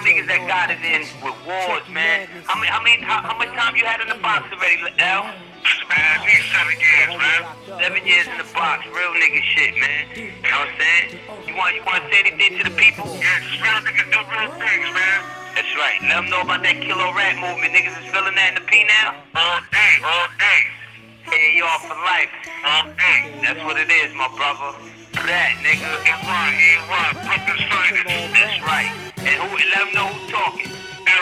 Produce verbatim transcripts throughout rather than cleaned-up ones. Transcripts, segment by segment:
y'all niggas that got it in with wars, man. How many, how many, how, how much time you had in the box already, L? Man, at least seven years, man. Seven years in the box, real nigga shit, man. You know what I'm saying? You want, you want to say anything to the people? Yeah, just real niggas do real things, man. That's right. Let them know about that Kilo Rat movement. Niggas is feeling that in the P now? All day, all day. Hey, y'all for life. All day. That's what it is, my brother. That, nigga. Ain't right, ain't right. Brooklyn's finest. That's right. And who, let them know who's talking.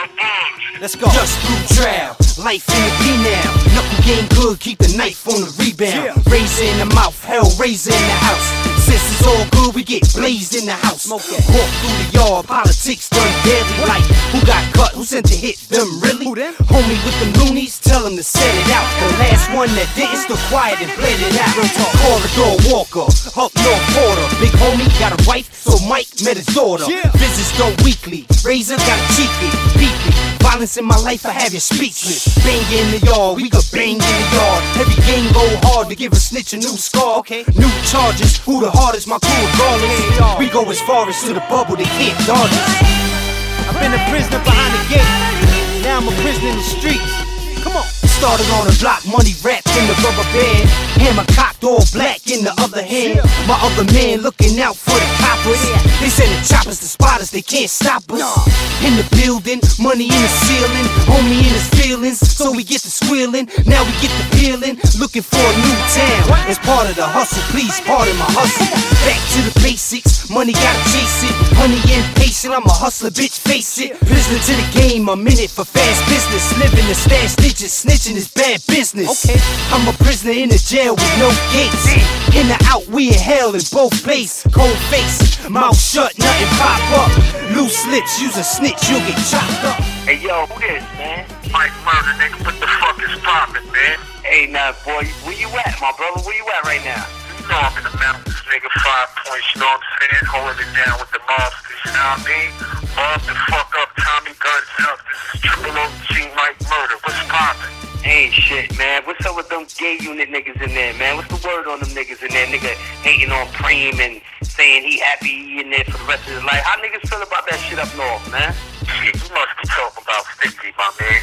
Let's go. Just through trial, life in the P now. Knuckle game good, keep the knife on the rebound. Yeah. Razor in the mouth, hell razor in the house. Since it's all good, we get blazed in the house. Walk through the yard, politics done daily. Like, who got cut, who sent to hit them really? Who them? Homie with them loonies, tell them to set it out. The last one that didn't, still quiet and bled it out. Corridor walker, up North Border. Big homie got a wife, so Mike met his daughter. Yeah. Visits go weekly, Razor got cheeky, beefy. Violence in my life, I have you speechless. Bang in the yard, we could bang in the yard. Every game go hard to give a snitch a new scar. Okay. New charges, who the hardest, my crew regardless. We go as far as to the bubble, they can't dodge us. I've been a prisoner behind the gate, now I'm a prisoner in the streets. Come on. Started on the block, money wrapped in the rubber band. Hammer cocked, all black in the other hand. My other man looking out for the coppers. They send the choppers to spotters, they can't stop us. In the building, money in the ceiling, homie in his feelings, so we get to squealing. Now we get to peeling, looking for a new town. It's part of the hustle, please pardon my hustle. Back to the basics, money gotta chase it. Honey impatient, I'm a hustler, bitch, face it. Prisoner to the game, I'm in it for fast business. Living the stash digits, snitching is bad business. Okay. I'm a prisoner in a jail with no gates. In or out, we in hell in both places. Cold face, mouth shut, nothing pop up. Loose lips, use a snitch, you'll get chopped up. Hey yo, who this, man? Mike Murder, nigga, what the fuck is poppin', man? Hey, nah, boy, where you at, my brother? Where you at right now? You know I'm in the mountains, nigga, five points, you know what I'm saying? Holding it down with the mobsters, you know what I mean? Mob the fuck up, Tommy Guns up. This is Triple O G Mike Murder, what's poppin'? Ain't shit, man. What's up with them gay unit niggas in there, man? What's the word on them niggas in there? Nigga hating on Preem and saying he happy he in there for the rest of his life. How niggas feel about that shit up north, man? Shit, you must be talking about fifty, my man.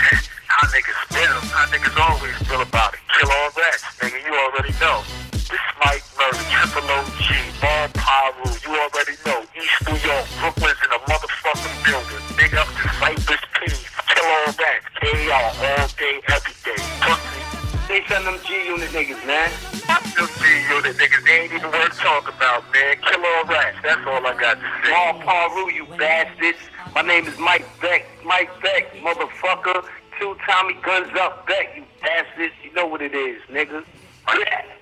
How niggas feel? How niggas always feel about it? Kill all that, nigga, you already know. This Mike Murder, Triple O G, Ball Pyru, you already know. East New York, Brooklyn's in a motherfucking building. Big up to Cypress P. Kill all that. K R all day, every day. Pussy. They send them G-Unit niggas, man. Fuck them G-Unit niggas. They ain't even worth talking about, man. Kill all rats. That's all I got to say. Ball Pyru, you bastards. My name is Mike Beck. Mike Beck, motherfucker. Two Tommy Guns Up Beck, you bastards. You know what it is, nigga.